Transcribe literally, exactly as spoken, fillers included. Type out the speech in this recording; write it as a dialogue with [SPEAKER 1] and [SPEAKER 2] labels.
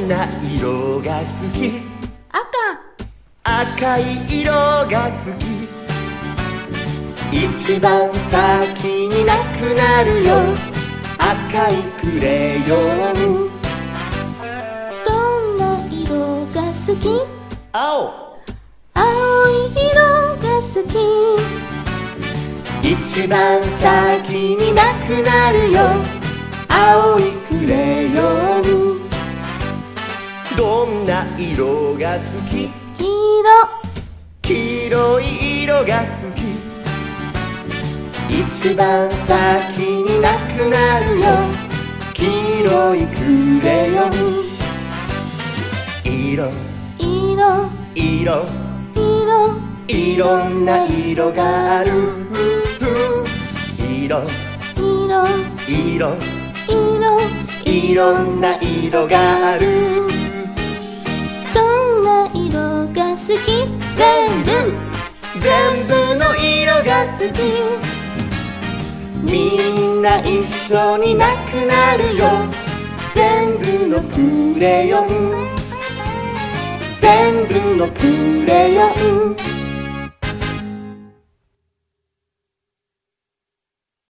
[SPEAKER 1] な色が好き？
[SPEAKER 2] 赤。
[SPEAKER 1] 赤い色が好き。一番先になくなるよ赤いクレヨン。
[SPEAKER 2] どんな色が好き？
[SPEAKER 1] 青。
[SPEAKER 2] 青い色が好き。
[SPEAKER 1] 一番先になくなるよ青いクレヨン。どんな色が好き？
[SPEAKER 2] 黄色。
[SPEAKER 1] 黄色い色が好き。一番先になくなるよ黄色いクレヨン。色
[SPEAKER 2] 色
[SPEAKER 1] 色
[SPEAKER 2] 色
[SPEAKER 1] いろんな色がある。色
[SPEAKER 2] 色
[SPEAKER 1] 色
[SPEAKER 2] 色
[SPEAKER 1] いろんな色がある。
[SPEAKER 2] どんな色が好き？
[SPEAKER 1] 全部全部の色が好き。みんな一緒になくなるよ全部のクレヨン。全部のクレヨン。